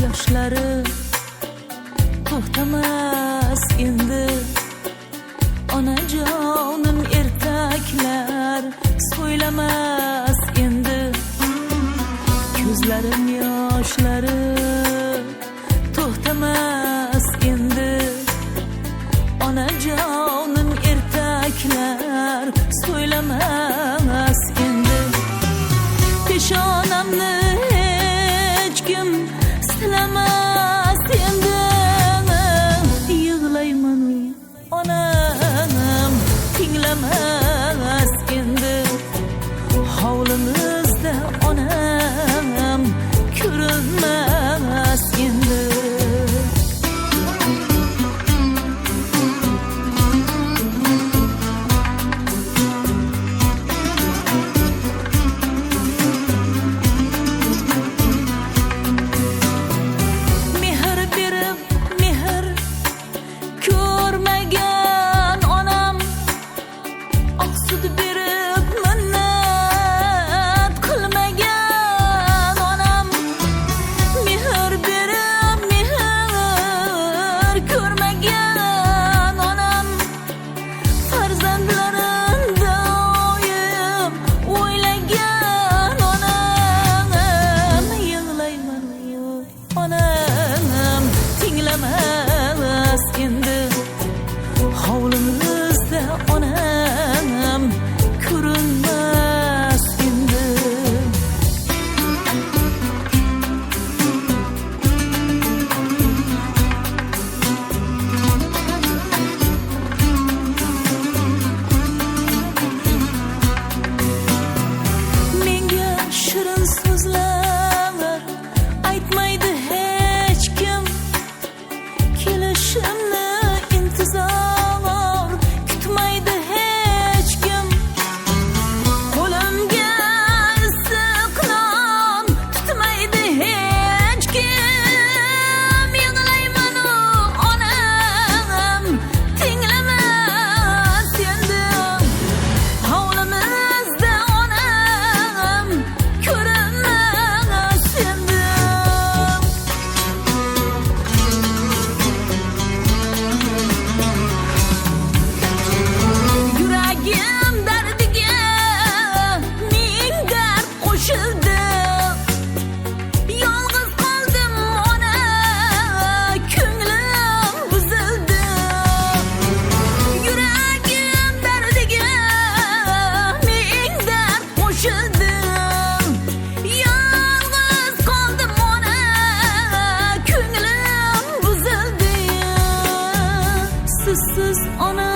yoshlari to'xtamas endi. Onajonim ertaklar so'ylamas endi. Ko'zlarim yoshlari to'xtamas endi. Onajonim ertaklar so'ylamas endi. Peshonamni hech kim silamas endi. Yig'layman onam tinglamas endi. Hovlimizda onam ko'rinmas endi. Hovlimizda onam ko'rinmas endi. Menga shirin so'zlar aytmaydi hech kim. Kelishimni intizor kutmaydi hech kim. Qo'limga issiq non tutmaydi hech kim. Yig'layman onam tinglamas endi. Hovlimizda onam ko'rinmas endi. Yuragim dardiga ming dard qo'shildi. Yolg'iz qoldim ona, ko'nglim buzildi. Yuragim dardiga ming dard qo'shildi. Yolg'iz qoldim ona, ko'nglim buzildi. Sizsiz ona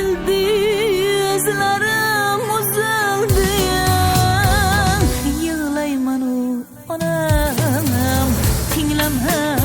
ildizlarim uzildi. Yig'layman onam tinglamas